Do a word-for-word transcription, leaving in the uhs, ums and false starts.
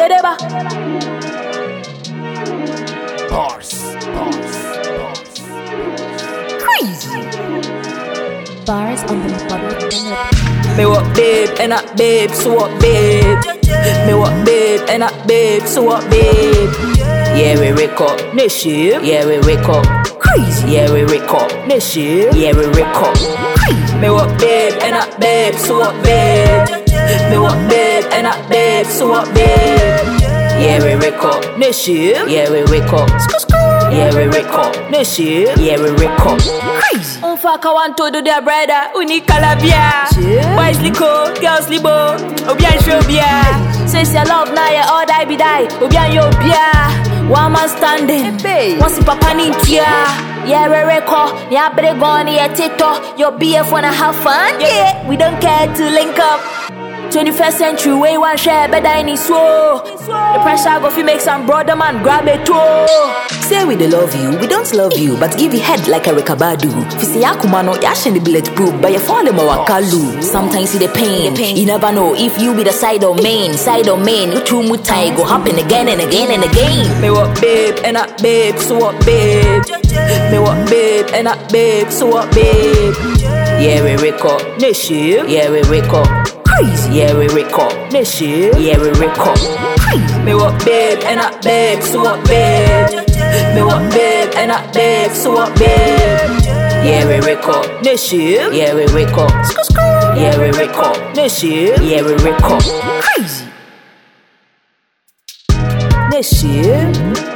Dedeba. Bars, bars, bars. Crazy. Bars on the public. Me what babe, and that babe, so what babe? Me what babe, and that babe, so what babe? Yeah, we wake up, Nishi. Yeah, we wake up, crazy. Yeah, we wake up, Nishi. Yeah, we wake up, crazy. Me what babe, and that babe, so what babe? Me what babe, and that babe, so what babe? Yeah, we wake up, Nishi. Yeah, we wake up, yeah, we wake up, Nishi. Yeah, we wake up, crazy. On fuck, I want to do their brother, unique calabia. Boys liko, girls libo, obian shobia. Says your love now, yeah, all die be die, obian yobia. One man standing, once in papa nintia. Yeah, we record, yeah, better go on your tito. Your B F wanna have fun, yeah. We don't care to link up. twenty-first century, way one share better in his soul. The pressure go fi make some brother man grab it too. Say we dey love you, we don't love you, but give you head like a rekabadu. Fisi yakumano, yashin the bulletproof, but you fall in mawakalu. Sometimes you the pain, you never know if you be the side or main, side or main. Uchu mutai go happen again and again and again. Me what babe, and that babe, so what babe? Me what babe, and that babe, so what babe? Yeah, we wake up, Nishi. Yeah, we wake up. Crazy. Yeah, we wake up, Nishi. Yeah, we wake up, crazy. Me what babe, and that babe, so what babe? Me what babe, and that babe, so what babe? Yeah, we wake up, Nishi. Yeah, we wake up, yeah, we wake up, Nishi. Yeah, we wake up, crazy. Nishi.